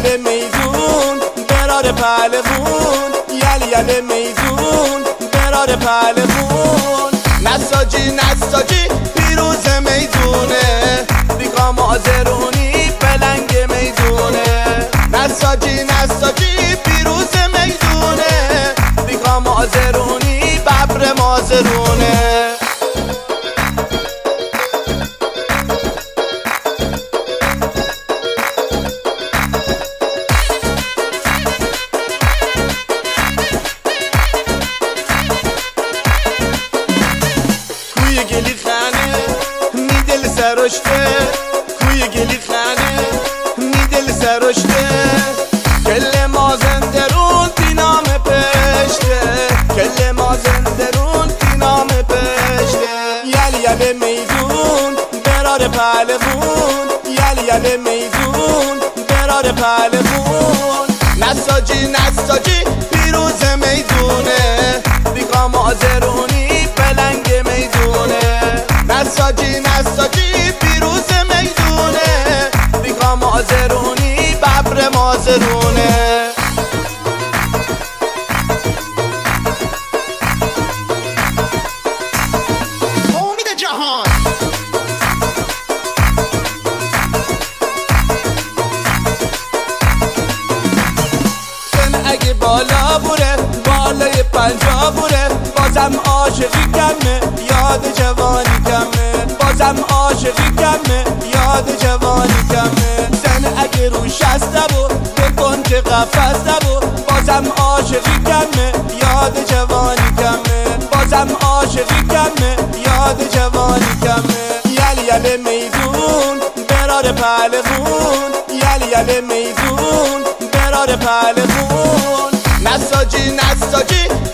یله میدون برار پهلوون، یله میدون برار پهلوون. نساجی پیروز میدونه، بیگام آزرونی پلنگ میدونه. نساجی پیروز میدونه، بیگام آزرونی ببر مازرونه. کوی گلی خانه میدل سرشته، کوی گلی خانه میدل سرشته. کل مازندرون تینام پشته، کل مازندرون تینام پشته. یله میدون برار پهلوون، یله میدون برار پهلوون. نساجی پیروز میدونه، بیگام آزرونی پلنگ میدونه. نساجی پیروز میدونه، بیگام آزرونی ببر مازرونه. امید جهان سن اگه بالا بوره، بالای 50 بوره، بازم عاشقی کمه، یاد جوانی کمه. بازم عاشقی کمه، یاد جوانی کمه. سن اگه رو 60 و به کنج قفس و بازم عاشقی کمه، یاد جوانی کمه. بازم عاشقی کمه، یاد جوانی کمه. یله میدون برار پهلوون، یله میدون برار پهلوون. نساجی